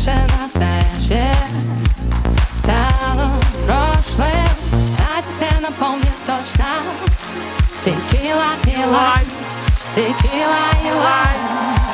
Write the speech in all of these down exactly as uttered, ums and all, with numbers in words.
наше настоящее стало прошлым, а тебе напомню точно. Текила и лайм, текила и лайм.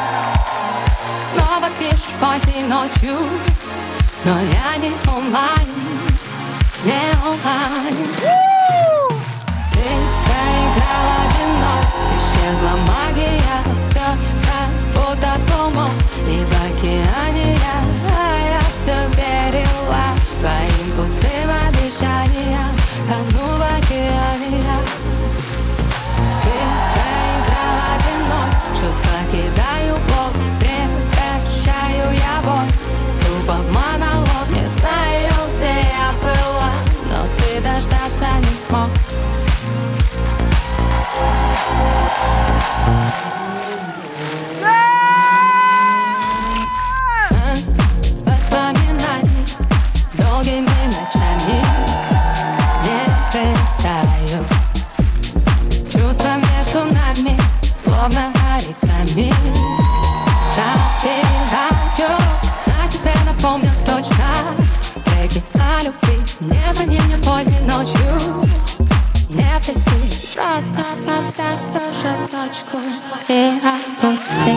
Снова пишешь поздней ночью, но я не онлайн, не онлайн. Ты проиграл один ноль, исчезла магия, все как будто сумма. И в океане я, а я все верила твоим пустым обещаниям, тону в океане я. Ты проиграл один ноль, чувства кидаю в бок, прекращаю я боль. Тупо в монолог, не знаю, где я была, но ты дождаться не смог. Воспоминаний долгими ночами не питаю. Чувства между нами словно оригами собираю. А тебе напомню точно треки о любви. Не звони мне поздней ночью, не в сети. Просто поставь уже точку и отпусти.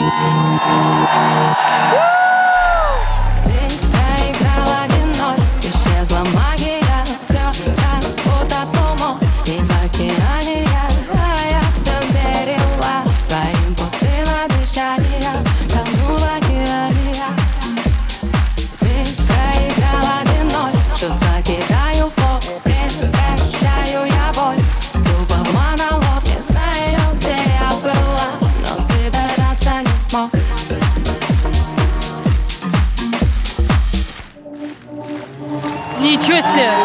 Ты проиграл один ноль, исчезла магия, все как будто в сумму. И в океане я, а я все верила твоим пустым обещаниям, тону в океане я. Ты проиграл один ноль, чувства кидаю в пол, прекращаю я боль. Тупо в монолог, не знаю, где я была, но ты дождаться не смог. Ничего себе!